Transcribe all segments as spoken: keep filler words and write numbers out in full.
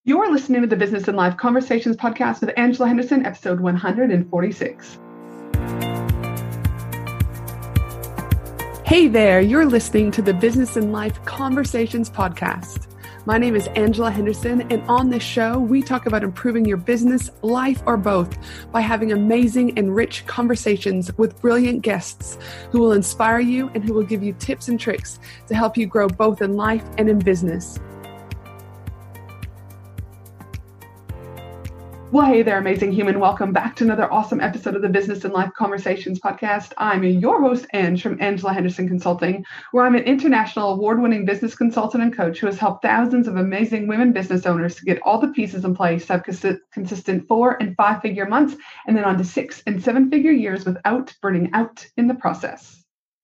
You're listening to the Business and Life Conversations podcast with Angela Henderson, episode one hundred forty-six. Hey there, you're listening to the Business and Life Conversations podcast. My name is Angela Henderson, and on this show, we talk about improving your business, life, or both by having amazing and rich conversations with brilliant guests who will inspire you and who will give you tips and tricks to help you grow both in life and in business. Well, hey there, amazing human. Welcome back to another awesome episode of the Business and Life Conversations podcast. I'm your host, Ange, from Angela Henderson Consulting, where I'm an international award-winning business consultant and coach who has helped thousands of amazing women business owners to get all the pieces in place to have cons- consistent four and five-figure months, and then on to six and seven-figure years without burning out in the process.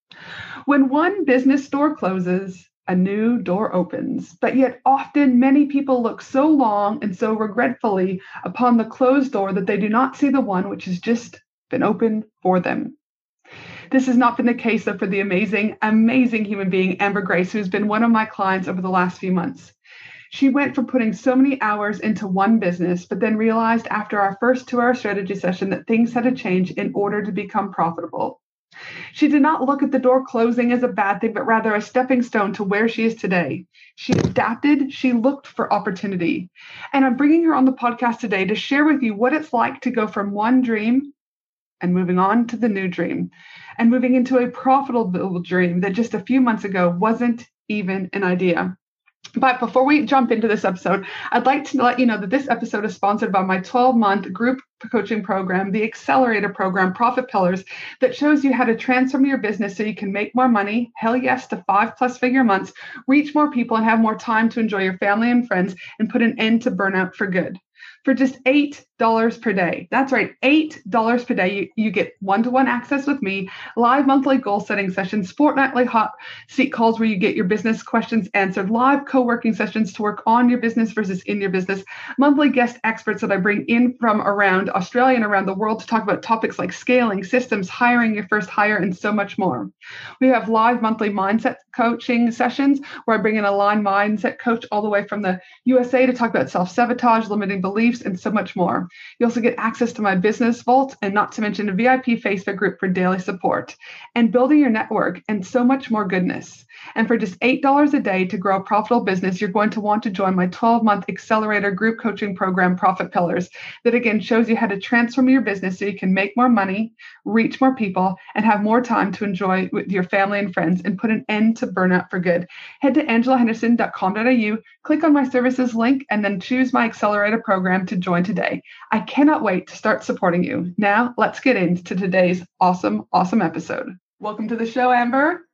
When one business door closes, a new door opens, but yet often many people look so long and so regretfully upon the closed door that they do not see the one which has just been opened for them. This has not been the case, though, for the amazing, amazing human being, Amber Grace, who's been one of my clients over the last few months. She went from putting so many hours into one business, but then realized after our first two-hour strategy session that things had to change in order to become profitable. She did not look at the door closing as a bad thing, but rather a stepping stone to where she is today. She adapted. She looked for opportunity. And I'm bringing her on the podcast today to share with you what it's like to go from one dream and moving on to the new dream and moving into a profitable dream that just a few months ago wasn't even an idea. But before we jump into this episode, I'd like to let you know that this episode is sponsored by my twelve-month group coaching program, the Accelerator Program, Profit Pillars, that shows you how to transform your business so you can make more money, hell yes, to five plus figure months, reach more people, and have more time to enjoy your family and friends, and put an end to burnout for good. For just eight dollars per day. That's right, eight dollars per day. You, you get one-to-one access with me, live monthly goal-setting sessions, fortnightly hot seat calls where you get your business questions answered, live co-working sessions to work on your business versus in your business, monthly guest experts that I bring in from around Australia and around the world to talk about topics like scaling, systems, hiring your first hire, and so much more. We have live monthly mindset coaching sessions where I bring in a line mindset coach all the way from the U S A to talk about self-sabotage, limiting beliefs, and so much more. You also get access to my business vault, and not to mention a V I P Facebook group for daily support and building your network, and so much more goodness. And for just eight dollars a day to grow a profitable business, you're going to want to join my twelve-month Accelerator group coaching program, Profit Pillars, that again shows you how to transform your business so you can make more money, reach more people, and have more time to enjoy with your family and friends, and put an end to burnout for good. Head to angela henderson dot com dot a u, click on my services link, and then choose my Accelerator program to join today. I cannot wait to start supporting you. Now, let's get into today's awesome, awesome episode. Welcome to the show, Amber.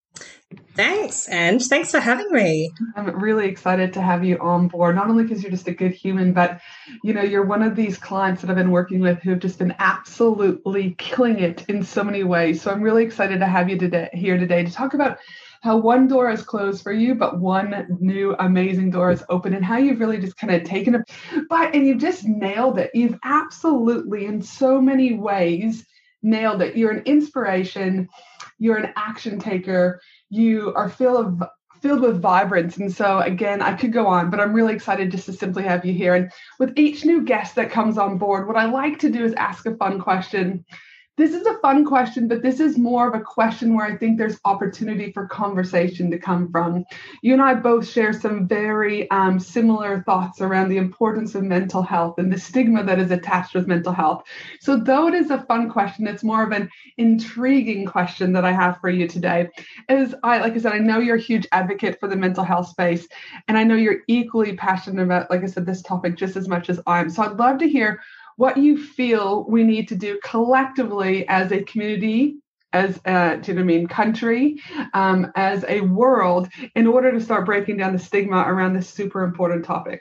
Thanks, and thanks for having me. I'm really excited to have you on board, not only because you're just a good human, but you know, you're one of these clients that I've been working with who have just been absolutely killing it in so many ways. So I'm really excited to have you today here today to talk about how one door is closed for you, but one new amazing door is open, and how you've really just kind of taken it, but and you've just nailed it. You've absolutely, in so many ways, nailed it. You're an inspiration. You're an action taker. You are filled of filled with vibrance. And so again, I could go on, but I'm really excited just to simply have you here. And with each new guest that comes on board, what I like to do is ask a fun question. This is a fun question, but this is more of a question where I think there's opportunity for conversation to come from. You and I both share some very um, similar thoughts around the importance of mental health and the stigma that is attached with mental health. So though it is a fun question, it's more of an intriguing question that I have for you today. As I, like I said, I know you're a huge advocate for the mental health space, and I know you're equally passionate about, like I said, this topic just as much as I am. So I'd love to hear what you feel we need to do collectively as a community, as a, do you know what I mean, country, um, as a world, in order to start breaking down the stigma around this super important topic.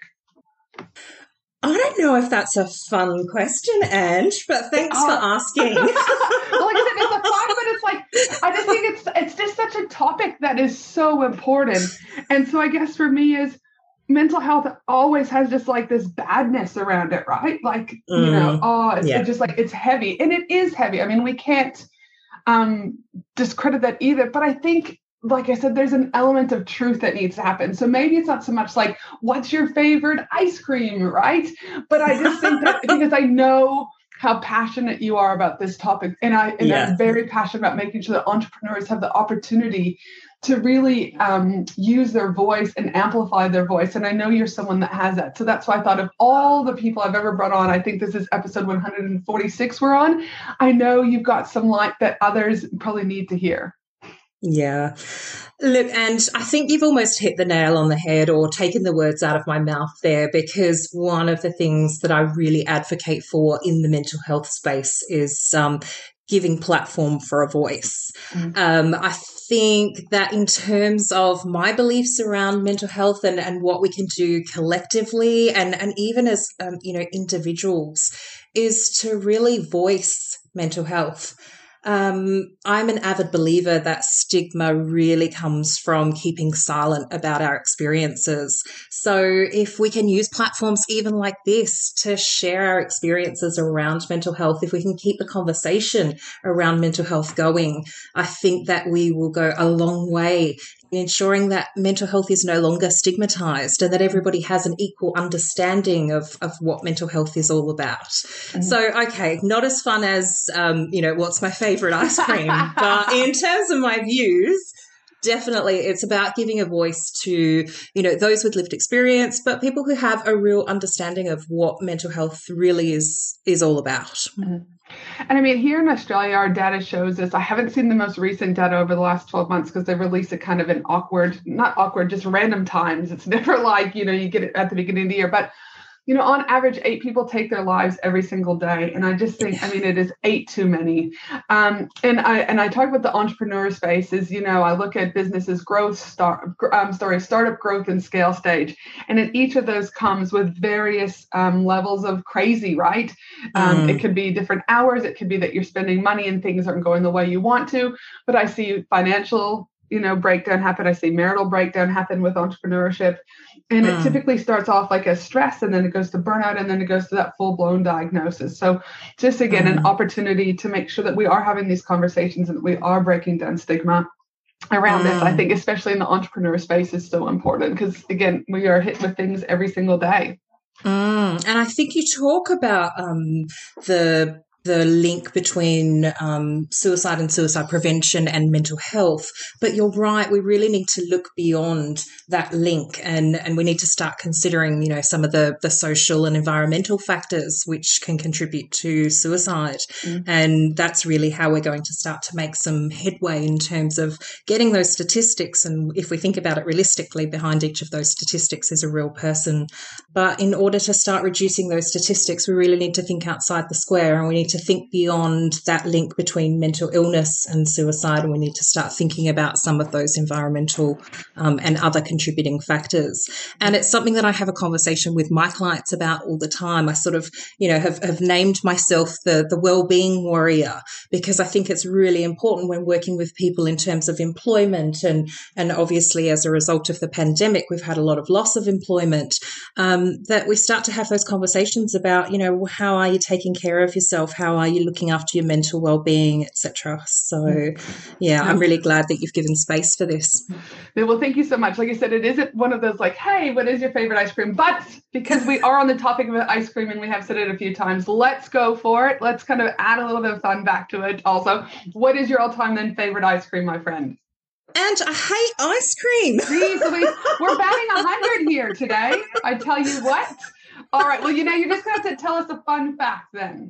I don't know if that's a fun question, Ange, but thanks oh. for asking. Well, like I said, it's a fun, but it's like, I just think it's it's just such a topic that is so important. And so I guess for me is, mental health always has just like this badness around it, right? Like, mm, you know, oh, it's yeah. just like, it's heavy. And it is heavy. I mean, we can't um, discredit that either. But I think like I said, there's an element of truth that needs to happen. So maybe it's not so much like, what's your favorite ice cream, right? But I just think that because I know how passionate you are about this topic, and, I, and yeah. I'm very passionate about making sure that entrepreneurs have the opportunity to really um, use their voice and amplify their voice. And I know you're someone that has that. So that's why I thought of all the people I've ever brought on, I think this is episode one hundred forty-six we're on. I know you've got some light that others probably need to hear. Yeah. Look, and I think you've almost hit the nail on the head or taken the words out of my mouth there, because one of the things that I really advocate for in the mental health space is um, giving platform for a voice. Mm-hmm. Um, I think that in terms of my beliefs around mental health and, and what we can do collectively and, and even as, um, you know, individuals, is to really voice mental health. Um, I'm an avid believer that stigma really comes from keeping silent about our experiences. So if we can use platforms even like this to share our experiences around mental health, if we can keep the conversation around mental health going, I think that we will go a long way in ensuring that mental health is no longer stigmatized and that everybody has an equal understanding of, of what mental health is all about. Mm-hmm. So, okay, not as fun as, um, you know, what's my favorite ice cream, but in terms of my views, definitely it's about giving a voice to, you know, those with lived experience, but people who have a real understanding of what mental health really is, is all about. Mm-hmm. And I mean, here in Australia, our data shows this. I haven't seen the most recent data over the last twelve months because they release it kind of in awkward, not awkward, just random times. It's never like, you know, you get it at the beginning of the year. But, you know, on average, eight people take their lives every single day. And I just think, I mean, it is eight too many. Um, and I and I talk about the entrepreneur space is, you know, I look at businesses growth, start, um, sorry, startup growth and scale stage. And in each of those comes with various um, levels of crazy, right? Um, mm. It could be different hours. It could be that you're spending money and things aren't going the way you want to. But I see financial, you know, breakdown happen. I see marital breakdown happen with entrepreneurship. And mm. it typically starts off like as stress, and then it goes to burnout, and then it goes to that full-blown diagnosis. So just, again, mm. an opportunity to make sure that we are having these conversations and that we are breaking down stigma around mm. this. I think especially in the entrepreneur space is so important because, again, we are hit with things every single day. Mm. And I think you talk about um, the the link between um, suicide and suicide prevention and mental health. But you're right, we really need to look beyond that link and, and we need to start considering, you know, some of the, the social and environmental factors which can contribute to suicide. Mm. And that's really how we're going to start to make some headway in terms of getting those statistics. And if we think about it realistically, behind each of those statistics is a real person. But in order to start reducing those statistics, we really need to think outside the square, and we need to think beyond that link between mental illness and suicide, and we need to start thinking about some of those environmental um, and other contributing factors. And it's something that I have a conversation with my clients about all the time. I sort of, you know, have, have named myself the, the well-being warrior, because I think it's really important when working with people in terms of employment, and, and obviously as a result of the pandemic, we've had a lot of loss of employment, um, that we start to have those conversations about, you know, how are you taking care of yourself? How are you looking after your mental well-being, et cetera? So, yeah, I'm really glad that you've given space for this. Well, thank you so much. Like I said, it isn't one of those like, hey, what is your favorite ice cream? But because we are on the topic of ice cream and we have said it a few times, let's go for it. Let's kind of add a little bit of fun back to it also. What is your all-time then favorite ice cream, my friend? And I hate ice cream. Jeez, Louise, we're batting one hundred here today. I tell you what. All right. Well, you know, you're just going to have to tell us a fun fact then.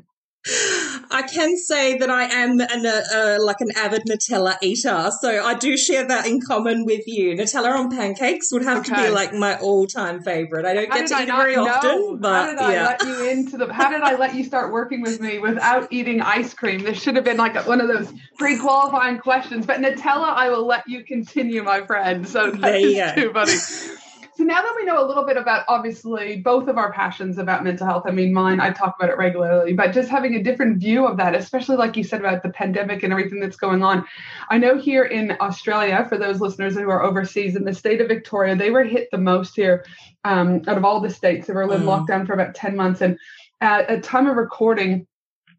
I can say that I am an, uh, like an avid Nutella eater, so I do share that in common with you. Nutella on pancakes would have okay. to be like my all-time favorite. I don't how get to eat it very know? often, but how did I yeah. let you into the? How did I let you start working with me without eating ice cream? This should have been like one of those pre-qualifying questions. But Nutella, I will let you continue, my friend. So that is too funny. So now that we know a little bit about, obviously, both of our passions about mental health, I mean, mine, I talk about it regularly, but just having a different view of that, especially like you said about the pandemic and everything that's going on. I know here in Australia, for those listeners who are overseas, in the state of Victoria, they were hit the most here um, out of all the states. They were in mm. lockdown for about ten months. And at a time of recording,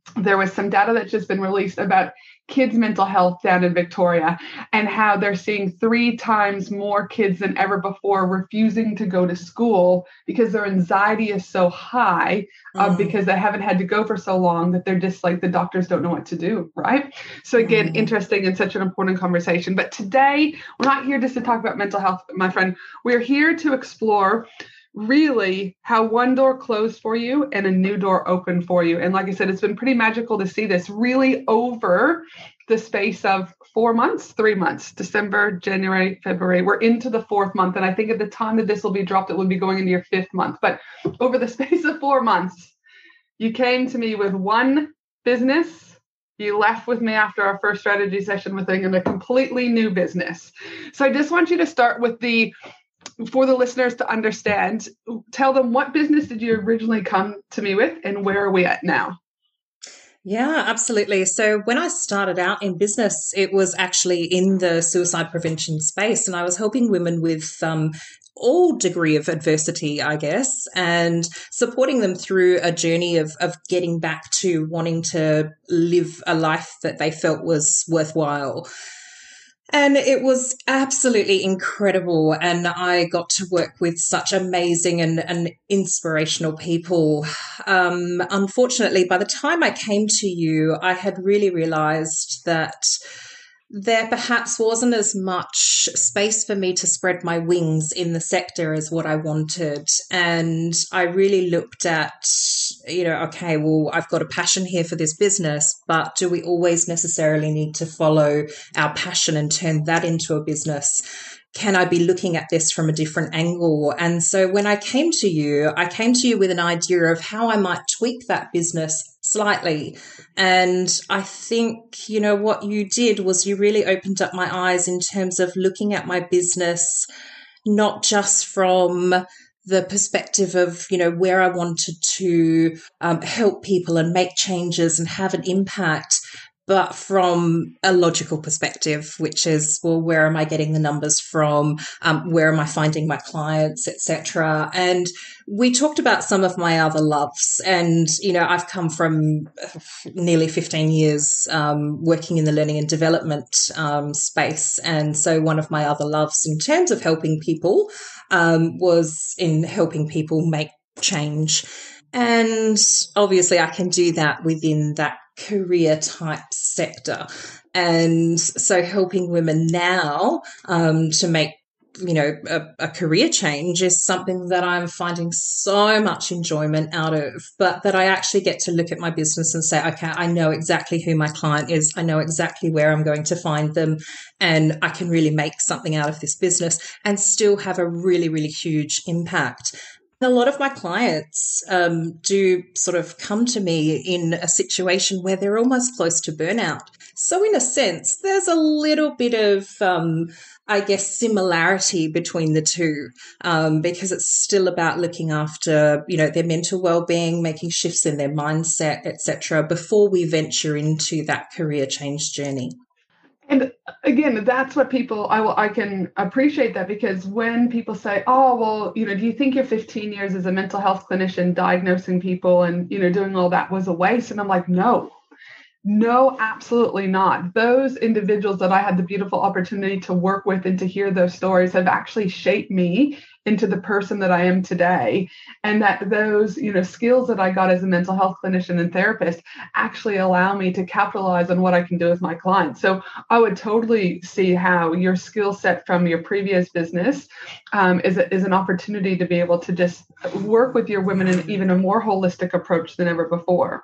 there was some data that's just been released about kids' mental health down in Victoria and how they're seeing three times more kids than ever before refusing to go to school because their anxiety is so high uh, mm. because they haven't had to go for so long that they're just like, the doctors don't know what to do, right? So again, mm. interesting and such an important conversation. But today, we're not here just to talk about mental health, my friend. We're here to explore really how one door closed for you and a new door opened for you. And like I said, it's been pretty magical to see this really over the space of four months, three months, December, January, February. We're into the fourth month. And I think at the time that this will be dropped, it will be going into your fifth month. But over the space of four months, you came to me with one business. You left with me after our first strategy session with a completely new business. So I just want you to start with the for the listeners to understand, tell them, what business did you originally come to me with and where are we at now? Yeah, absolutely. So when I started out in business, it was actually in the suicide prevention space, and I was helping women with um, all degree of adversity, I guess, and supporting them through a journey of, of getting back to wanting to live a life that they felt was worthwhile. And it was absolutely incredible. And I got to work with such amazing and, and inspirational people. Um, unfortunately, by the time I came to you, I had really realized that there perhaps wasn't as much space for me to spread my wings in the sector as what I wanted. And I really looked at, you know, okay, well, I've got a passion here for this business, but do we always necessarily need to follow our passion and turn that into a business? Can I be looking at this from a different angle? And so when I came to you, I came to you with an idea of how I might tweak that business slightly. And I think, you know, what you did was you really opened up my eyes in terms of looking at my business, not just from the perspective of, you know, where I wanted to um, help people and make changes and have an impact, but from a logical perspective, which is, well, where am I getting the numbers from? Um, where am I finding my clients, et cetera? And we talked about some of my other loves. And, you know, I've come from nearly fifteen years um, working in the learning and development um, space. And so one of my other loves in terms of helping people um, was in helping people make change. And obviously I can do that within that career type sector. And so helping women now um, to make, you know, a, a career change is something that I'm finding so much enjoyment out of, but that I actually get to look at my business and say, okay, I know exactly who my client is. I know exactly where I'm going to find them, and I can really make something out of this business and still have a really, really huge impact. A lot of my clients um, do sort of come to me in a situation where they're almost close to burnout. So in a sense, there's a little bit of, um, I guess, similarity between the two, um, because it's still about looking after, you know, their mental well-being, making shifts in their mindset, et cetera, before we venture into that career change journey. And again, that's what people, I will, I can appreciate that, because when people say, oh, well, you know, do you think your fifteen years as a mental health clinician diagnosing people and, you know, doing all that was a waste? And I'm like, no, no, absolutely not. Those individuals that I had the beautiful opportunity to work with and to hear those stories have actually shaped me into the person that I am today. And that those, you know, skills that I got as a mental health clinician and therapist actually allow me to capitalize on what I can do with my clients. So I would totally see how your skill set from your previous business um, is, a, is an opportunity to be able to just work with your women in even a more holistic approach than ever before.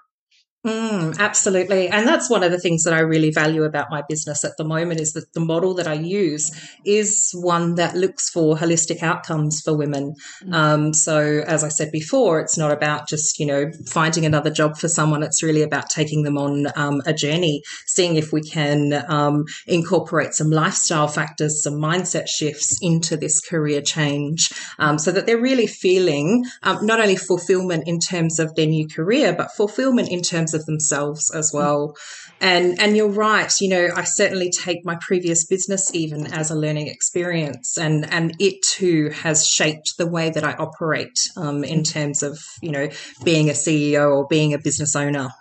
Mm, absolutely. And that's one of the things that I really value about my business at the moment, is that the model that I use is one that looks for holistic outcomes for women. Mm. Um, so as I said before, it's not about just, you know, finding another job for someone. It's really about taking them on um, a journey, seeing if we can um, incorporate some lifestyle factors, some mindset shifts into this career change, um, so that they're really feeling um, not only fulfillment in terms of their new career, but fulfillment in terms of themselves as well. And and you're right, you know, I certainly take my previous business even as a learning experience, and and it too has shaped the way that I operate um, in terms of, you know, being a C E O or being a business owner.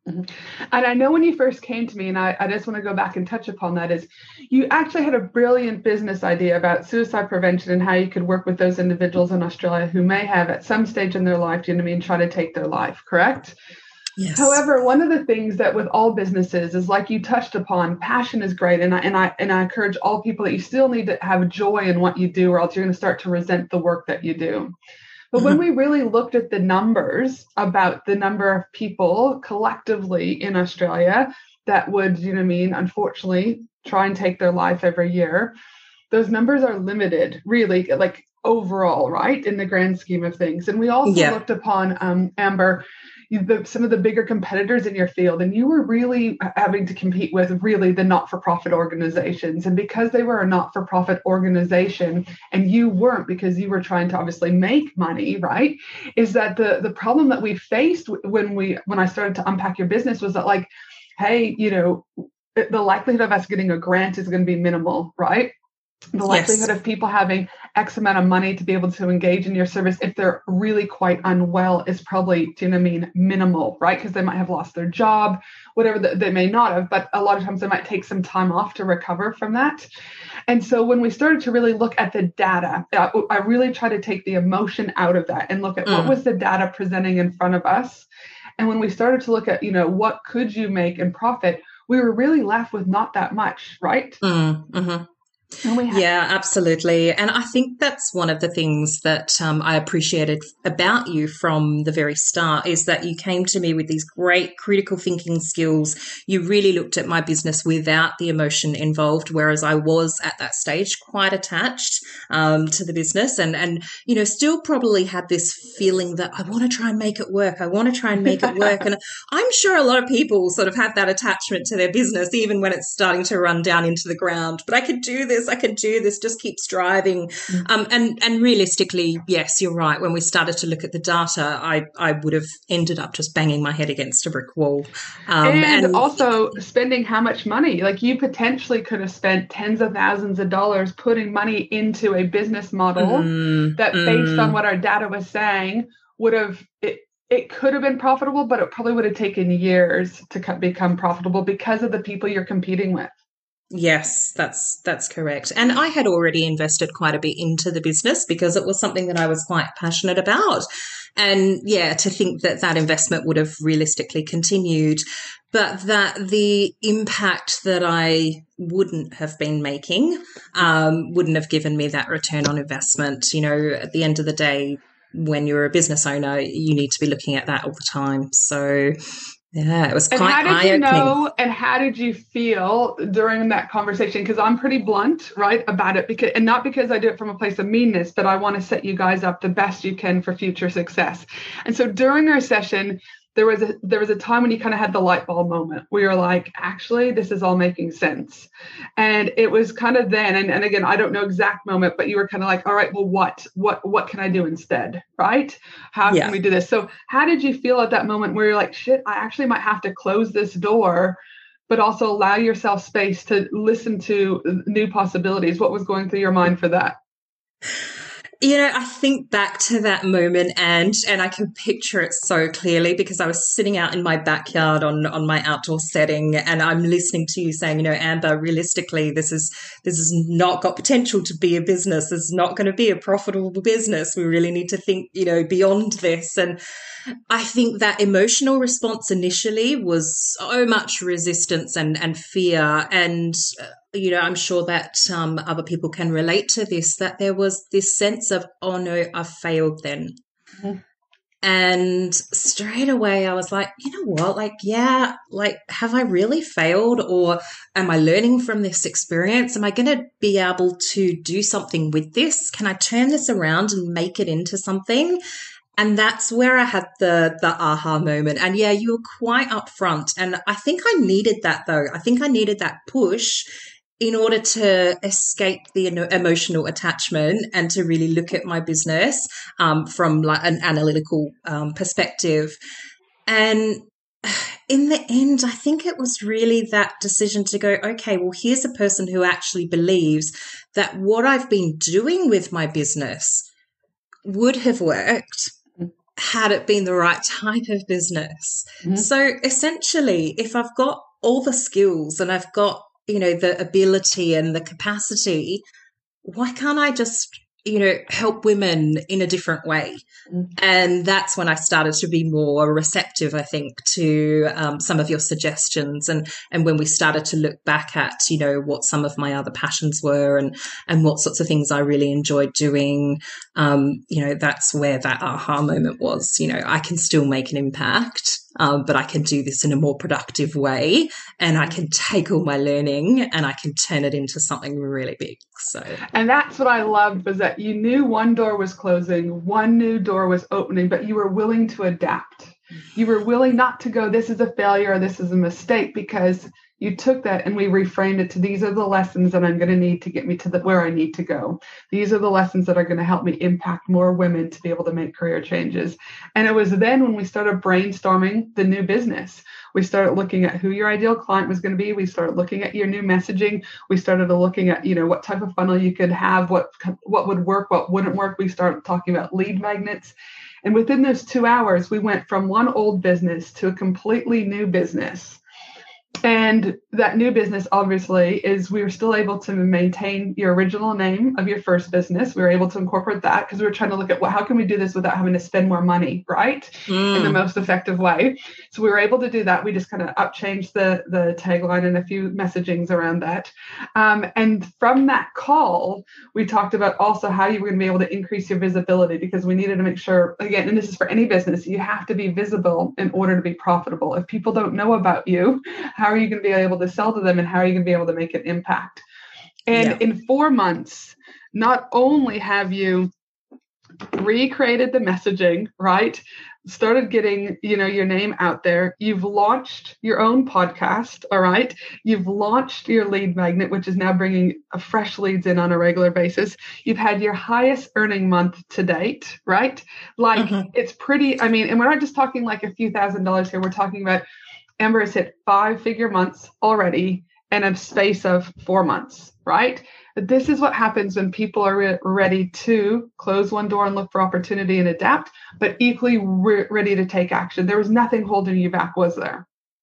Mm-hmm. And I know when you first came to me, and I, I just want to go back and touch upon that, is you actually had a brilliant business idea about suicide prevention and how you could work with those individuals in Australia who may have at some stage in their life, you know what I mean, try to take their life, correct? Yes. However, one of the things that with all businesses is, like you touched upon, passion is great. And I, and I, and I encourage all people that you still need to have joy in what you do, or else you're going to start to resent the work that you do. But when we really looked at the numbers about the number of people collectively in Australia that would, you know what I mean, unfortunately try and take their life every year, those numbers are limited, really, like overall, right, in the grand scheme of things. And we also yeah. looked upon, um, Amber, The, some of the bigger competitors in your field, and you were really having to compete with really the not-for-profit organizations. And because they were a not-for-profit organization and you weren't, because you were trying to obviously make money, right, is that the the problem that we faced when we when I started to unpack your business was that, like, hey, you know, the likelihood of us getting a grant is going to be minimal, right? The likelihood yes. of people having X amount of money to be able to engage in your service if they're really quite unwell is probably, do you know what I mean, minimal, right? Because they might have lost their job, whatever the, they may not have, but a lot of times they might take some time off to recover from that. And so when we started to really look at the data, I really tried to take the emotion out of that and look at mm. what was the data presenting in front of us. And when we started to look at, you know, what could you make and profit, we were really left with not that much, right? Mm, mm-hmm. Yeah, absolutely. And I think that's one of the things that um, I appreciated about you from the very start, is that you came to me with these great critical thinking skills. You really looked at my business without the emotion involved, whereas I was at that stage quite attached um, to the business and, and, you know, still probably had this feeling that I want to try and make it work. I want to try and make it work. And I'm sure a lot of people sort of have that attachment to their business, even when it's starting to run down into the ground. But I could do this. I could do this, just keep striving. Um, and, and realistically, yes, you're right. When we started to look at the data, I, I would have ended up just banging my head against a brick wall. Um, and, and also spending how much money? Like, you potentially could have spent tens of thousands of dollars putting money into a business model mm, that based mm. on what our data was saying would have, it, it could have been profitable, but it probably would have taken years to become profitable because of the people you're competing with. Yes, that's that's correct. And I had already invested quite a bit into the business because it was something that I was quite passionate about. And yeah, to think that that investment would have realistically continued, but that the impact that I wouldn't have been making um, wouldn't have given me that return on investment. You know, at the end of the day, when you're a business owner, you need to be looking at that all the time. So yeah, it was quite eye-opening. And how did you know, and how did you feel during that conversation? Because I'm pretty blunt, right, about it, because, and not because I do it from a place of meanness, but I want to set you guys up the best you can for future success. And so during our session, there was a there was a time when you kind of had the light bulb moment where you're like, actually, this is all making sense. And it was kind of then, and, and again, I don't know exact moment, but you were kind of like, all right, well, what, what, what can I do instead? Right? How yeah. can we do this? So how did you feel at that moment where you're like, shit, I actually might have to close this door, but also allow yourself space to listen to new possibilities? What was going through your mind for that? You know, I think back to that moment and and I can picture it so clearly because I was sitting out in my backyard on on my outdoor setting and I'm listening to you saying, you know, Amber, realistically, this is this has not got potential to be a business. It's not going to be a profitable business. We really need to think, you know, beyond this. And I think that emotional response initially was so much resistance and and fear and you know, I'm sure that um, other people can relate to this, that there was this sense of, oh, no, I've failed then. Mm-hmm. And straight away I was like, you know what, like, yeah, like, have I really failed or am I learning from this experience? Am I going to be able to do something with this? Can I turn this around and make it into something? And that's where I had the the aha moment. And yeah, you were quite upfront. And I think I needed that though. I think I needed that push in order to escape the emotional attachment and to really look at my business um, from like an analytical um, perspective. And in the end, I think it was really that decision to go, okay, well, here's a person who actually believes that what I've been doing with my business would have worked had it been the right type of business. Mm-hmm. So essentially, if I've got all the skills and I've got, you know, the ability and the capacity, why can't I just, you know, help women in a different way? Mm-hmm. And that's when I started to be more receptive, I think, to um, some of your suggestions. And, and when we started to look back at, you know, what some of my other passions were and, and what sorts of things I really enjoyed doing, um, you know, that's where that aha moment was. You know, I can still make an impact. Um, but I can do this in a more productive way, and I can take all my learning and I can turn it into something really big. So, and that's what I loved, was that you knew one door was closing, one new door was opening, but you were willing to adapt. You were willing not to go, this is a failure or this is a mistake, because you took that and we reframed it to, these are the lessons that I'm going to need to get me to the, where I need to go. These are the lessons that are going to help me impact more women to be able to make career changes. And it was then when we started brainstorming the new business. We started looking at who your ideal client was going to be. We started looking at your new messaging. We started looking at, you know, what type of funnel you could have, what, what would work, what wouldn't work. We started talking about lead magnets. And within those two hours, we went from one old business to a completely new business. And that new business, obviously, is we were still able to maintain your original name of your first business. We were able to incorporate that because we were trying to look at, well, how can we do this without having to spend more money, right? Mm. In the most effective way. So we were able to do that. We just kind of upchanged the, the tagline and a few messagings around that. Um, and from that call, we talked about also how you were going to be able to increase your visibility, because we needed to make sure, again, and this is for any business, you have to be visible in order to be profitable. If people don't know about you, how are you going to be able to sell to them, and how are you going to be able to make an impact? And yeah. In four months, not only have you recreated the messaging, right? Started getting, you know, your name out there. You've launched your own podcast, all right? You've launched your lead magnet, which is now bringing fresh leads in on a regular basis. You've had your highest earning month to date, right? Like mm-hmm. It's pretty, I mean, and we're not just talking like a few thousand dollars here. We're talking about Amber has hit five figure months already in a space of four months, right? But this is what happens when people are re- ready to close one door and look for opportunity and adapt, but equally re- ready to take action. There was nothing holding you back, was there?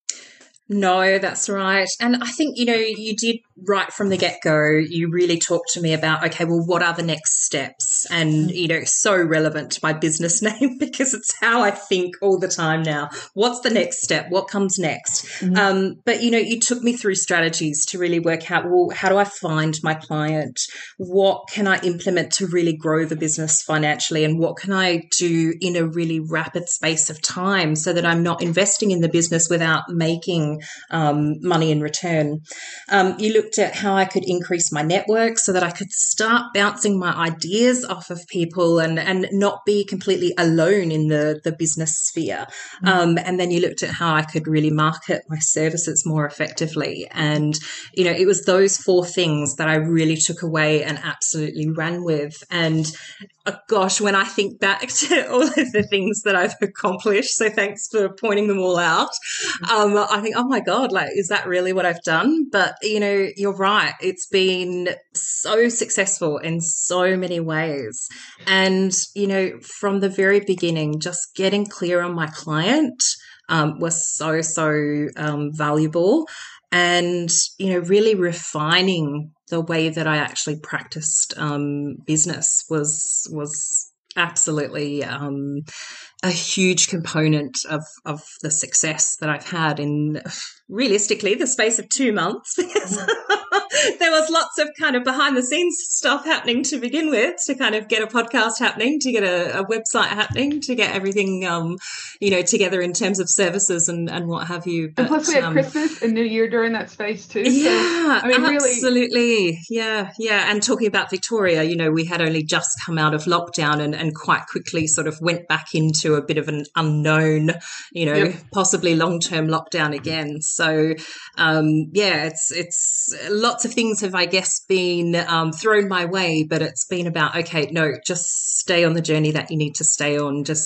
No, that's right. And I think, you know, you did right from the get-go, you really talked to me about, okay, well, what are the next steps? And, you know, so relevant to my business name, because it's how I think all the time now. What's the next step? What comes next? Mm-hmm. Um, but, you know, you took me through strategies to really work out, well, how do I find my client? What can I implement to really grow the business financially? And what can I do in a really rapid space of time so that I'm not investing in the business without making um, money in return? Um, you looked at how I could increase my network so that I could start bouncing my ideas off of people and, and not be completely alone in the, the business sphere. Mm-hmm. Um, and then you looked at how I could really market my services more effectively. And, you know, it was those four things that I really took away and absolutely ran with. And oh gosh, when I think back to all of the things that I've accomplished, so thanks for pointing them all out, um, I think, oh my God, like, is that really what I've done? But, you know, you're right. It's been so successful in so many ways. And, you know, from the very beginning, just getting clear on my client um, was so, so um, valuable. And, you know, really refining the way that I actually practiced um, business was was absolutely um, a huge component of, of the success that I've had in, realistically, the space of two months, because there was lots of kind of behind the scenes stuff happening to begin with, to kind of get a podcast happening, to get a, a website happening, to get everything, um, you know, together in terms of services and, and what have you. But, and plus we had um, Christmas and New Year during that space too. Yeah, so, I mean, absolutely. Really... Yeah, yeah. And talking about Victoria, you know, we had only just come out of lockdown and, and quite quickly sort of went back into a bit of an unknown, you know, yep. possibly long-term lockdown again. So, um, yeah, it's it's lots of things have, I guess, been um, thrown my way, but it's been about, okay, no, just stay on the journey that you need to stay on. Just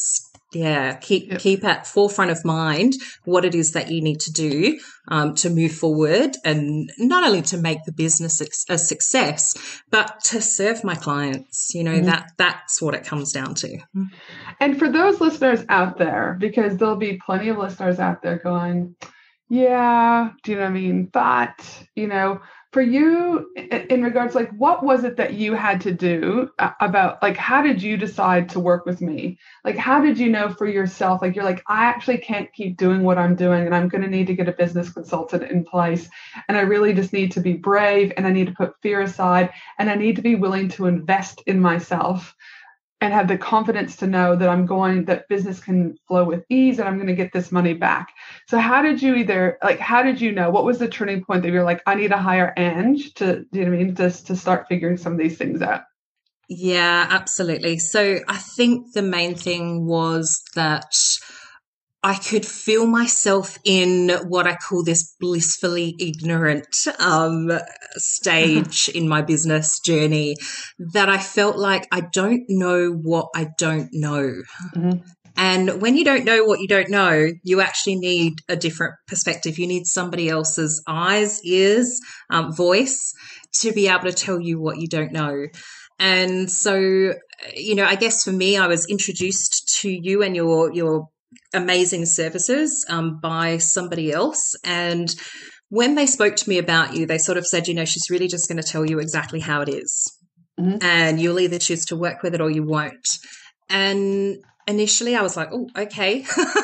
Yeah, keep Yep. keep at forefront of mind what it is that you need to do um, to move forward, and not only to make the business a success, but to serve my clients. You know, mm-hmm. that that's what it comes down to. And for those listeners out there, because there'll be plenty of listeners out there going, yeah, do you know what I mean? But, you know, for you, in regards, like, what was it that you had to do about, like, how did you decide to work with me? Like, how did you know for yourself, like, you're like, I actually can't keep doing what I'm doing, and I'm going to need to get a business consultant in place. And I really just need to be brave, and I need to put fear aside, and I need to be willing to invest in myself and have the confidence to know that I'm going, that business can flow with ease and I'm going to get this money back. So how did you either, like, how did you know, what was the turning point that you're like, I need to hire Ange to, you know what I mean, just to start figuring some of these things out? Yeah, absolutely. So I think the main thing was that I could feel myself in what I call this blissfully ignorant um, stage in my business journey, that I felt like I don't know what I don't know. Mm-hmm. And when you don't know what you don't know, you actually need a different perspective. You need somebody else's eyes, ears, um, voice to be able to tell you what you don't know. And so, you know, I guess for me, I was introduced to you and your your amazing services um, by somebody else. And when they spoke to me about you, they sort of said, you know, she's really just going to tell you exactly how it is. Mm-hmm. And you'll either choose to work with it or you won't. And initially I was like, oh, okay.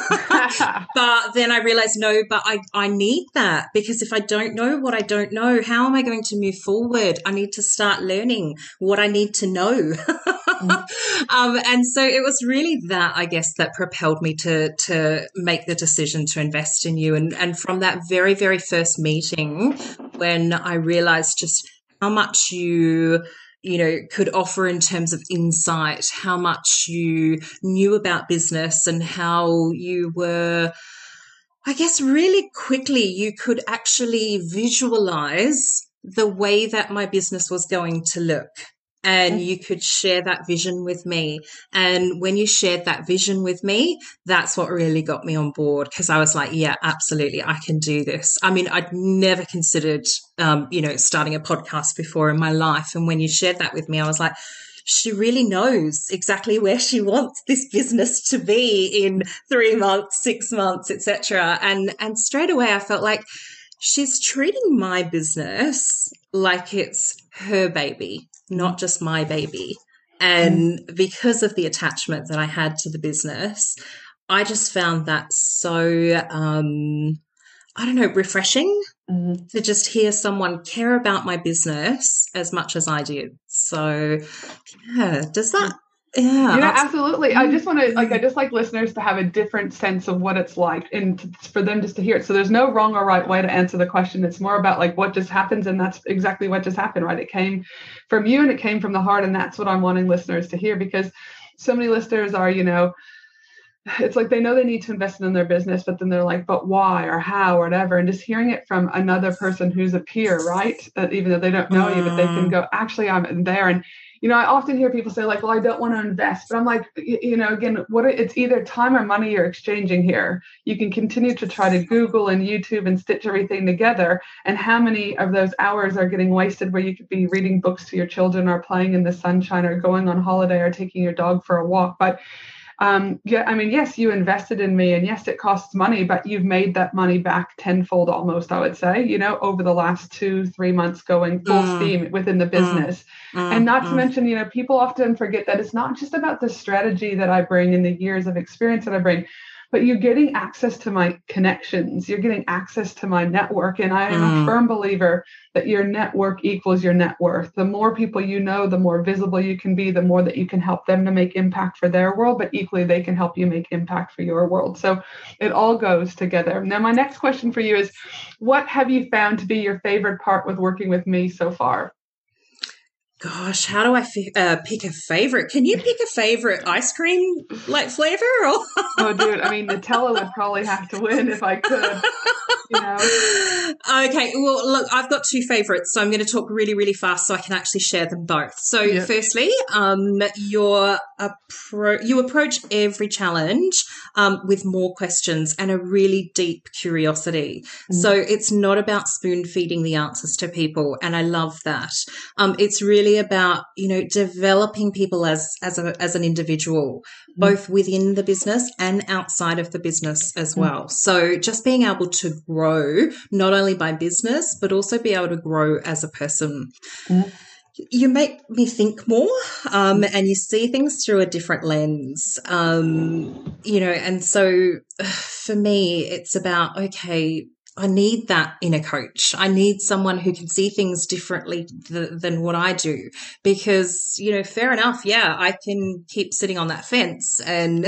But then I realized, no, but I, I need that, because if I don't know what I don't know, how am I going to move forward? I need to start learning what I need to know. Mm-hmm. um, and so it was really that, I guess, that propelled me to to make the decision to invest in you. And, and from that very, very first meeting, when I realized just how much you you know, could offer in terms of insight, how much you knew about business and how you were, I guess, really quickly you could actually visualize the way that my business was going to look. And you could share that vision with me. And when you shared that vision with me, that's what really got me on board, because I was like, yeah, absolutely, I can do this. I mean, I'd never considered, um, you know, starting a podcast before in my life. And when you shared that with me, I was like, she really knows exactly where she wants this business to be in three months, six months, et cetera. And, and straight away I felt like she's treating my business like it's her baby, not just my baby. And because of the attachment that I had to the business, I just found that so, um, I don't know, refreshing mm-hmm. to just hear someone care about my business as much as I did. So, yeah, does that... Yeah, you know, absolutely. I just want to, like, I just like listeners to have a different sense of what it's like, and to, for them just to hear it. So there's no wrong or right way to answer the question. It's more about like what just happens, and that's exactly what just happened, right? It came from you, and it came from the heart, and that's what I'm wanting listeners to hear, because so many listeners are, you know, it's like they know they need to invest in their business, but then they're like, but why or how or whatever. And just hearing it from another person who's a peer, right? That even though they don't know mm. you, but they can go, actually, I'm there. And you know, I often hear people say like, well, I don't want to invest, but I'm like, you, you know, again, what it's either time or money you're exchanging here. You can continue to try to Google and YouTube and stitch everything together. And how many of those hours are getting wasted where you could be reading books to your children or playing in the sunshine or going on holiday or taking your dog for a walk. But Um, yeah, I mean, yes, you invested in me, and yes, it costs money, but you've made that money back tenfold almost, I would say, you know, over the last two, three months going full mm. steam within the business. Mm. And not mm. to mention, you know, people often forget that it's not just about the strategy that I bring and the years of experience that I bring, but you're getting access to my connections. You're getting access to my network. And I am mm. a firm believer that your network equals your net worth. The more people you know, the more visible you can be, the more that you can help them to make impact for their world, but equally they can help you make impact for your world. So it all goes together. Now, my next question for you is, what have you found to be your favorite part with working with me so far? Gosh, how do I fi- uh, pick a favorite? Can you pick a favorite ice cream like flavor? Or Oh, dude, I mean, Nutella would probably have to win if I could. You know? Okay, well, look, I've got two favorites, so I'm going to talk really, really fast so I can actually share them both. So, Yep. firstly, um, you're appro- you approach every challenge um, with more questions and a really deep curiosity. Mm-hmm. So, it's not about spoon feeding the answers to people, and I love that. Um, it's really about, you know, developing people as as a, as an individual, mm-hmm. both within the business and outside of the business as well. Mm-hmm. So, just being able to grow not only by business but also be able to grow as a person. Mm. You make me think more um, and you see things through a different lens, um, you know, and so for me it's about, okay, I need that inner coach. I need someone who can see things differently th- than what I do, because, you know, fair enough. Yeah, I can keep sitting on that fence and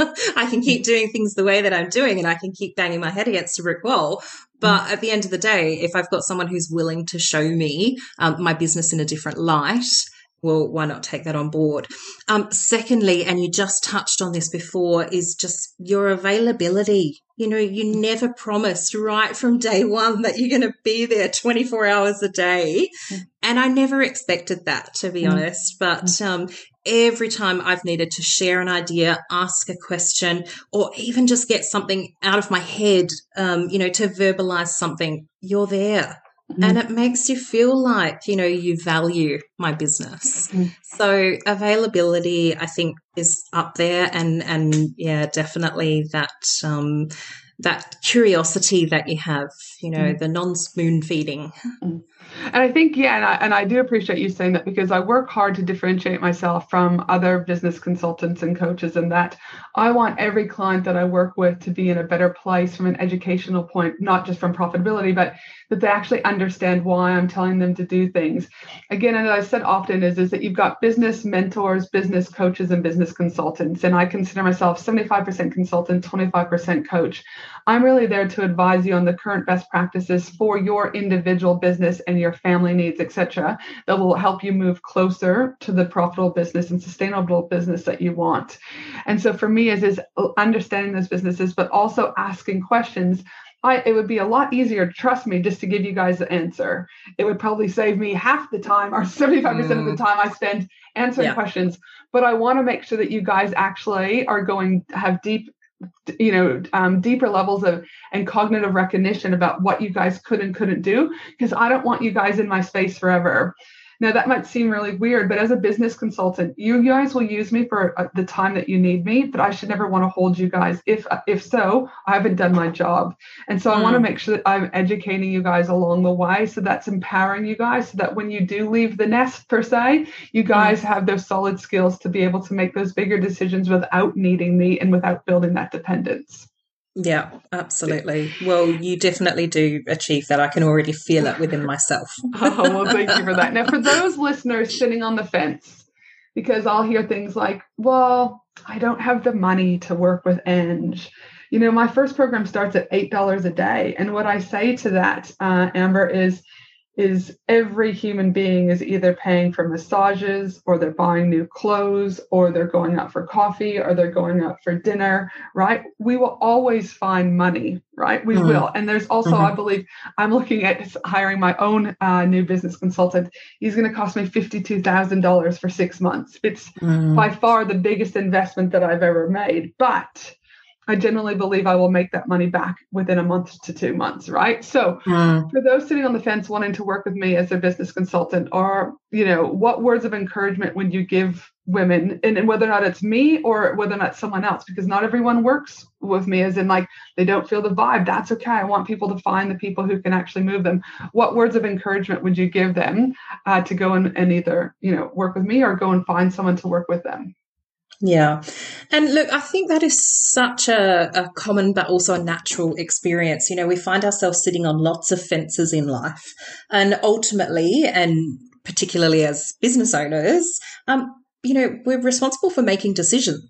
I can keep doing things the way that I'm doing and I can keep banging my head against a brick wall. But at the end of the day, if I've got someone who's willing to show me um, my business in a different light, well, why not take that on board? Um, secondly, and you just touched on this before, is just your availability. You know, you never promised right from day one that you're going to be there twenty-four hours a day. And I never expected that, to be mm. honest. But um, every time I've needed to share an idea, ask a question, or even just get something out of my head, um, you know, to verbalize something, you're there. Mm-hmm. And it makes you feel like, you know, you value my business. Mm-hmm. So availability, I think, is up there. And, and yeah, definitely that um, that curiosity that you have, you know, mm-hmm. the non-spoon feeding. Mm-hmm. And I think, yeah, and I, and I do appreciate you saying that, because I work hard to differentiate myself from other business consultants and coaches, in that I want every client that I work with to be in a better place from an educational point, not just from profitability, but that they actually understand why I'm telling them to do things. Again, and as I said often, is, is that you've got business mentors, business coaches, and business consultants. And I consider myself seventy-five percent consultant, twenty-five percent coach. I'm really there to advise you on the current best practices for your individual business and your family needs, et cetera, that will help you move closer to the profitable business and sustainable business that you want. And so for me, is, is understanding those businesses, but also asking questions. I, it would be a lot easier, trust me, just to give you guys the answer. It would probably save me half the time, or seventy-five percent mm. of the time I spend answering yeah. questions. But I want to make sure that you guys actually are going to have deep, you know, um, deeper levels of and cognitive recognition about what you guys could and couldn't do, because I don't want you guys in my space forever. Now, that might seem really weird, but as a business consultant, you guys will use me for uh, the time that you need me, but I should never want to hold you guys. If if so, I haven't done my job. And so mm. I want to make sure that I'm educating you guys along the way. So that's empowering you guys, so that when you do leave the nest, per se, you guys mm. have those solid skills to be able to make those bigger decisions without needing me and without building that dependence. Yeah, absolutely. Well, you definitely do achieve that. I can already feel it within myself. Oh, well, thank you for that. Now, for those listeners sitting on the fence, because I'll hear things like, well, I don't have the money to work with Eng. You know, my first program starts at eight dollars a day. And what I say to that, uh, Amber, is, is every human being is either paying for massages, or they're buying new clothes, or they're going out for coffee, or they're going out for dinner, right? We will always find money, right? We mm-hmm. will. And there's also, mm-hmm. I believe, I'm looking at hiring my own uh, new business consultant. He's going to cost me fifty-two thousand dollars for six months. It's mm-hmm. by far the biggest investment that I've ever made. But I generally believe I will make that money back within a month to two months, right? So mm. for those sitting on the fence wanting to work with me as a business consultant, or, you know, what words of encouragement would you give women, and, and whether or not it's me or whether or not someone else, because not everyone works with me, as in like they don't feel the vibe. That's okay. I want people to find the people who can actually move them. What words of encouragement would you give them uh, to go and, and either, you know, work with me or go and find someone to work with them? Yeah. And look, I think that is such a, a common but also a natural experience. You know, we find ourselves sitting on lots of fences in life. And ultimately, and particularly as business owners, um, you know, we're responsible for making decisions.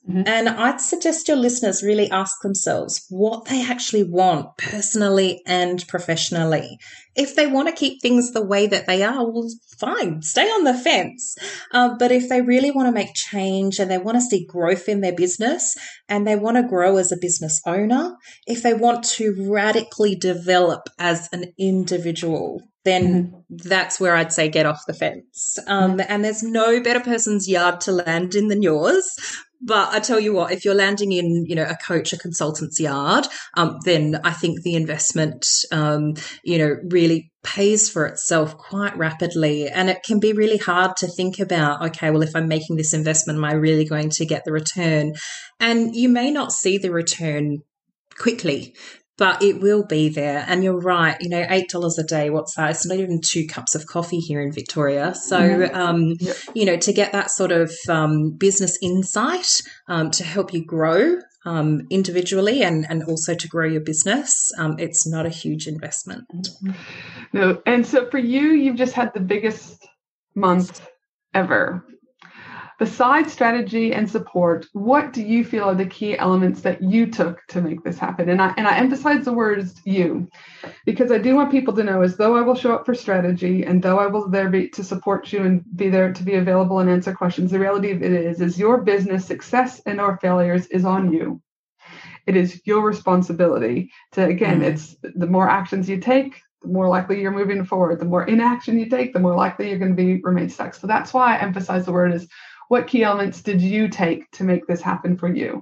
Mm-hmm. And I'd suggest your listeners really ask themselves what they actually want personally and professionally. If they want to keep things the way that they are, well, fine, stay on the fence. Um, but if they really want to make change and they want to see growth in their business and they want to grow as a business owner, if they want to radically develop as an individual, then mm-hmm. that's where I'd say get off the fence. Um, mm-hmm. And there's no better person's yard to land in than yours. But I tell you what, if you're landing in, you know, a coach, a consultant's yard, um, then I think the investment, um, you know, really pays for itself quite rapidly. And it can be really hard to think about, okay, well, if I'm making this investment, am I really going to get the return? And you may not see the return quickly, but it will be there. And you're right, you know, eight dollars a day, what's that? It's not even two cups of coffee here in Victoria. So, mm-hmm. um, yep. you know, to get that sort of um, business insight um, to help you grow um, individually and, and also to grow your business, um, it's not a huge investment. No, and so for you, you've just had the biggest month ever. Besides strategy and support, what do you feel are the key elements that you took to make this happen? And I and I emphasize the words you, because I do want people to know, as though I will show up for strategy and though I will there be to support you and be there to be available and answer questions, the reality of it is, is your business success and or failures is on you. It is your responsibility to, again, mm-hmm. it's the more actions you take, the more likely you're moving forward. The more inaction you take, the more likely you're going to be remain stuck. So that's why I emphasize the word is, what key elements did you take to make this happen for you?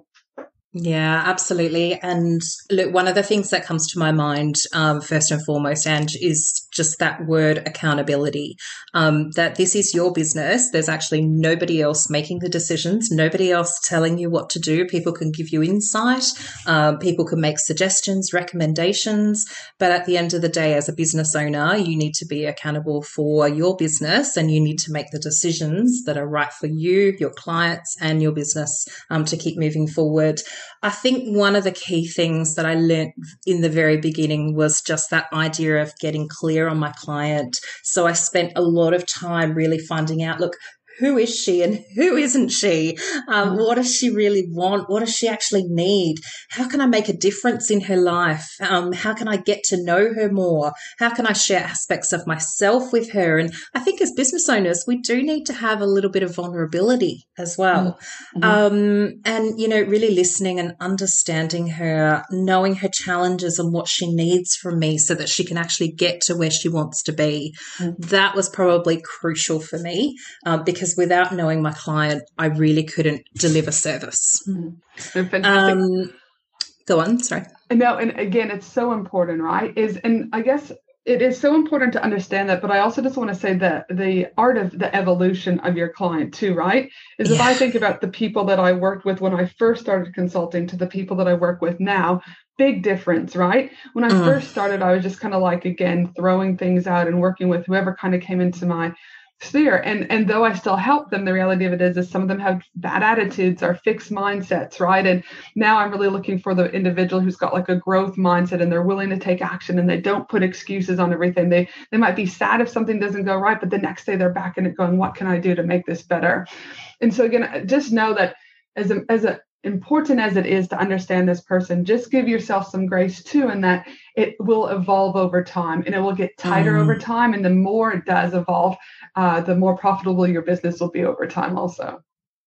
Yeah, absolutely. And look, one of the things that comes to my mind, um, first and foremost, Ange, is just that word accountability, um, that this is your business. There's actually nobody else making the decisions, nobody else telling you what to do. People can give you insight. Um, people can make suggestions, recommendations. But at the end of the day, as a business owner, you need to be accountable for your business and you need to make the decisions that are right for you, your clients, and your business um, to keep moving forward. I think one of the key things that I learned in the very beginning was just that idea of getting clear on my client. So I spent a lot of time really finding out, look, who is she and who isn't she? Um, what does she really want? What does she actually need? How can I make a difference in her life? Um, how can I get to know her more? How can I share aspects of myself with her? And I think as business owners, we do need to have a little bit of vulnerability as well. Mm-hmm. Um, and, you know, really listening and understanding her, knowing her challenges and what she needs from me so that she can actually get to where she wants to be. Mm-hmm. That was probably crucial for me um, because Because without knowing my client, I really couldn't deliver service. Mm-hmm. Um, go on, sorry. No, and again, it's so important, right? Is and I guess it is so important to understand that, but I also just want to say that the art of the evolution of your client too, right? Is yeah. if I think about the people that I worked with when I first started consulting to the people that I work with now, big difference, right? When I mm. first started, I was just kind of like, again, throwing things out and working with whoever kind of came into my sphere. And and though I still help them, the reality of it is, is some of them have bad attitudes or fixed mindsets, right? And now I'm really looking for the individual who's got like a growth mindset and they're willing to take action and they don't put excuses on everything. They they might be sad if something doesn't go right, but the next day they're back in it going, what can I do to make this better? And so again, just know that as a, as a important as it is to understand this person, just give yourself some grace too, and that it will evolve over time and it will get tighter mm. over time. And the more it does evolve, uh, the more profitable your business will be over time also.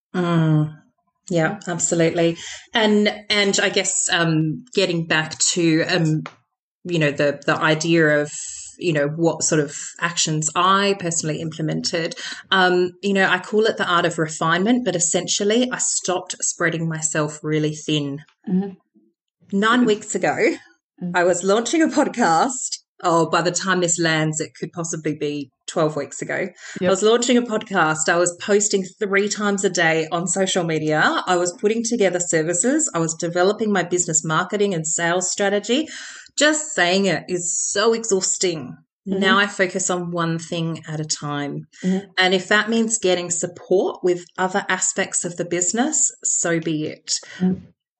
Mm. Yeah, absolutely. And, and I guess um, getting back to, um, you know, the, the idea of, you know, what sort of actions I personally implemented. Um, you know, I call it the art of refinement, but essentially I stopped spreading myself really thin. Mm-hmm. Nine weeks ago, mm-hmm. I was launching a podcast. Oh, by the time this lands, it could possibly be twelve weeks ago. Yep. I was launching a podcast. I was posting three times a day on social media. I was putting together services. I was developing my business marketing and sales strategy. Just saying it is so exhausting. Mm-hmm. Now I focus on one thing at a time. Mm-hmm. And if that means getting support with other aspects of the business, so be it. Mm-hmm.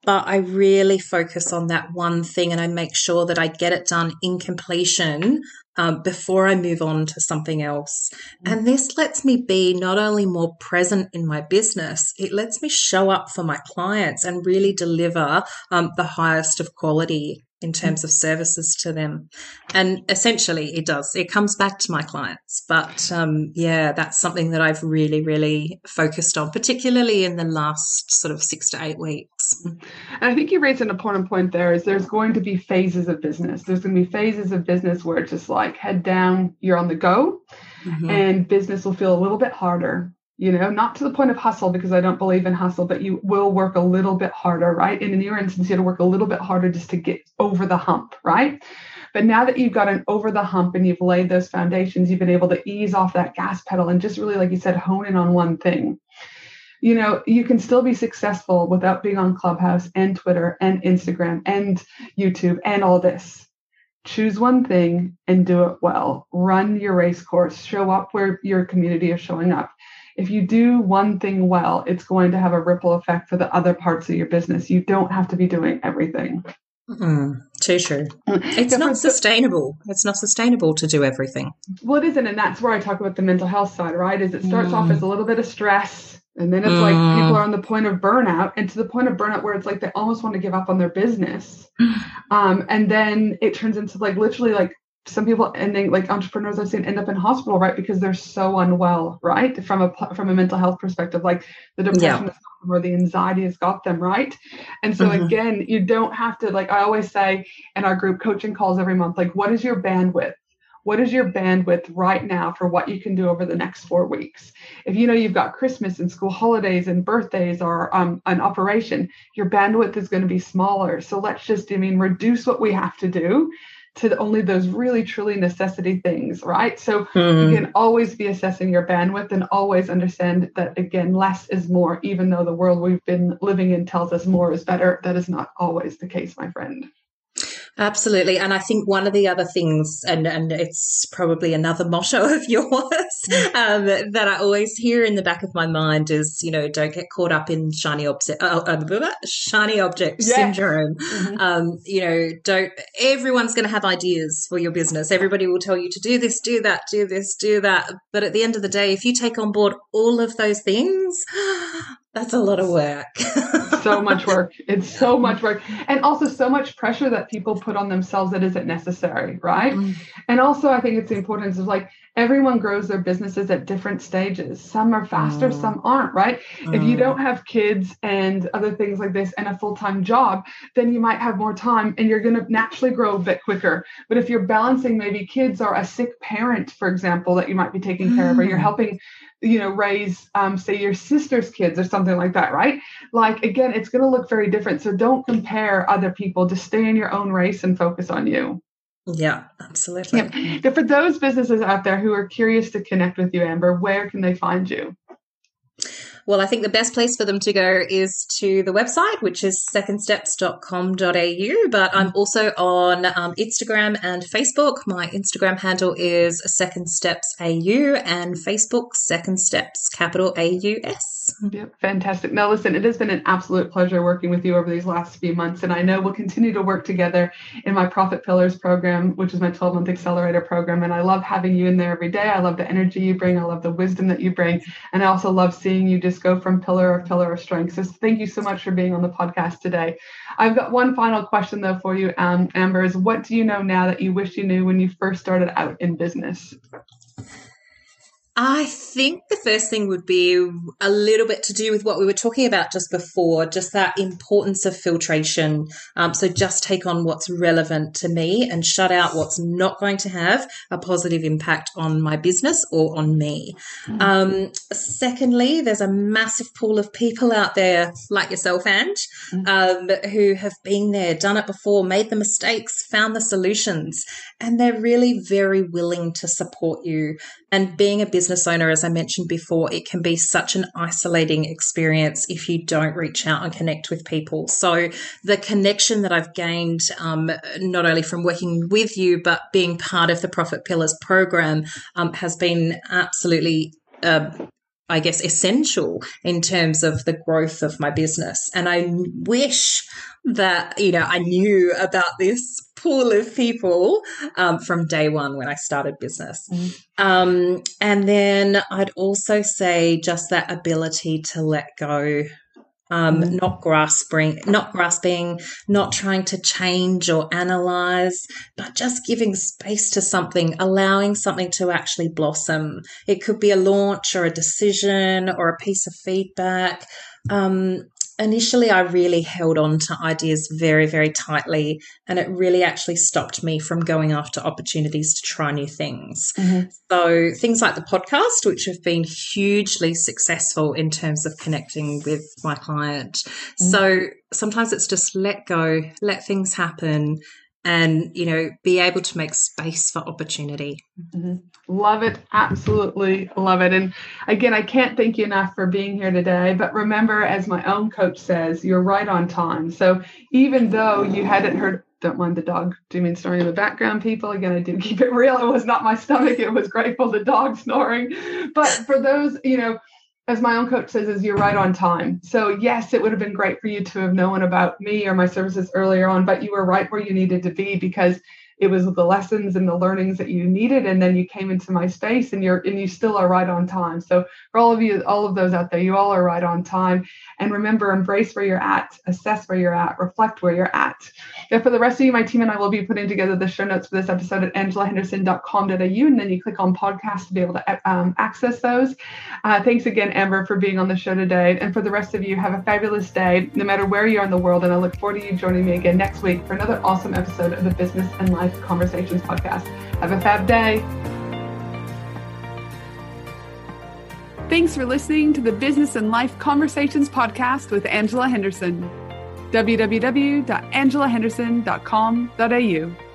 but I really focus on that one thing and I make sure that I get it done in completion um, before I move on to something else. Mm-hmm. And this lets me be not only more present in my business, it lets me show up for my clients and really deliver um, the highest of quality in terms of services to them. And essentially it does. It comes back to my clients. But um, yeah, that's something that I've really, really focused on, particularly in the last sort of six to eight weeks. And I think you raised an important point there is there's going to be phases of business. There's going to be phases of business where it's just like head down, you're on the go, mm-hmm. and business will feel a little bit harder. You know, not to the point of hustle, because I don't believe in hustle, but you will work a little bit harder, right? And in your instance, you had to work a little bit harder just to get over the hump, right? But now that you've gotten over the hump and you've laid those foundations, you've been able to ease off that gas pedal and just really, like you said, hone in on one thing. You know, you can still be successful without being on Clubhouse and Twitter and Instagram and YouTube and all this. Choose one thing and do it well. Run your race course. Show up where your community is showing up. If you do one thing well, it's going to have a ripple effect for the other parts of your business. You don't have to be doing everything. Mm-hmm. Too true. It's not sustainable. It's not sustainable to do everything. Well, it isn't. And that's where I talk about the mental health side, right? Is it starts mm. off as a little bit of stress. And then it's mm. like people are on the point of burnout, and to the point of burnout where it's like they almost want to give up on their business. Um, and then it turns into like literally like some people ending, like entrepreneurs I've seen end up in hospital, right? Because they're so unwell, right? From a from a mental health perspective, like the depression yeah. has got them or the anxiety has got them, right? And so mm-hmm. again, you don't have to, like I always say in our group coaching calls every month, like what is your bandwidth? What is your bandwidth right now for what you can do over the next four weeks? If you know you've got Christmas and school holidays and birthdays or um, an operation, your bandwidth is going to be smaller. So let's just, I mean, reduce what we have to do to only those really, truly necessity things, right? So mm. you can always be assessing your bandwidth and always understand that, again, less is more, even though the world we've been living in tells us more is better. That is not always the case, my friend. Absolutely. And I think one of the other things, and, and it's probably another motto of yours, um, that I always hear in the back of my mind is, you know, don't get caught up in shiny object, uh, uh, shiny object yes. syndrome. Mm-hmm. Um, you know, don't, everyone's going to have ideas for your business. Everybody will tell you to do this, do that, do this, do that. But at the end of the day, if you take on board all of those things, that's a lot of work. So much work. It's so much work. And also so much pressure that people put on themselves that isn't necessary, right? Mm. And also I think it's the importance of like everyone grows their businesses at different stages. Some are faster, mm. some aren't, right? Mm. If you don't have kids and other things like this and a full-time job, then you might have more time and you're going to naturally grow a bit quicker. But if you're balancing maybe kids or a sick parent, for example, that you might be taking mm. care of, or you're helping you know, raise, um, say your sister's kids or something like that, right? Like, again, it's going to look very different. So don't compare other people. Just stay in your own race and focus on you. Yeah, absolutely. Yeah. But for those businesses out there who are curious to connect with you, Amber, where can they find you? Well, I think the best place for them to go is to the website, which is second steps dot com dot a u. But I'm also on um, Instagram and Facebook. My Instagram handle is Second Steps A U and Facebook Second Steps, capital A U S. Yep, fantastic. Now, listen, it has been an absolute pleasure working with you over these last few months. And I know we'll continue to work together in my Profit Pillars program, which is my twelve-month accelerator program. And I love having you in there every day. I love the energy you bring. I love the wisdom that you bring. And I also love seeing you just go from pillar of pillar of strength. So thank you so much for being on the podcast today. I've got one final question though for you, um, Amber, is what do you know now that you wish you knew when you first started out in business? I think the first thing would be a little bit to do with what we were talking about just before, just that importance of filtration. Um, so just take on what's relevant to me and shut out what's not going to have a positive impact on my business or on me. Mm-hmm. Um, secondly, there's a massive pool of people out there like yourself, Ange, mm-hmm. um, who have been there, done it before, made the mistakes, found the solutions, and they're really very willing to support you. And being a business owner, as I mentioned before, it can be such an isolating experience if you don't reach out and connect with people. So the connection that I've gained, um, not only from working with you, but being part of the Profit Pillars program um, has been absolutely uh, I guess, essential in terms of the growth of my business. And I wish that, you know, I knew about this pool of people um, from day one when I started business. Mm. Um, and then I'd also say just that ability to let go. Um, mm. not grasping, not grasping, not trying to change or analyze, but just giving space to something, allowing something to actually blossom. It could be a launch or a decision or a piece of feedback. Um, initially, I really held on to ideas very, very tightly, and it really actually stopped me from going after opportunities to try new things. Mm-hmm. So things like the podcast, which have been hugely successful in terms of connecting with my client. Mm-hmm. So sometimes it's just let go, let things happen, and, you know, be able to make space for opportunity. Mm-hmm. Love it. Absolutely love it. And again, I can't thank you enough for being here today. But remember, as my own coach says, you're right on time. So even though you hadn't heard, don't mind the dog, do you mean snoring in the background, people? Again, I did keep it real. It was not my stomach. It was grateful the dog snoring. But for those, you know, as my own coach says, is you're right on time. So yes, it would have been great for you to have known about me or my services earlier on, but you were right where you needed to be, because it was the lessons and the learnings that you needed. And then you came into my space, and you're, and you still are right on time. So for all of you, all of those out there, you all are right on time. And remember, embrace where you're at, assess where you're at, reflect where you're at. Now, for the rest of you, my team and I will be putting together the show notes for this episode at angela henderson dot com dot a u. And then you click on podcast to be able to um, access those. Uh, thanks again, Amber, for being on the show today. And for the rest of you, have a fabulous day, no matter where you are in the world. And I look forward to you joining me again next week for another awesome episode of the Business and Life Conversations podcast. Have a fab day. Thanks for listening to the Business and Life Conversations podcast with Angela Henderson. w w w dot angela henderson dot com dot a u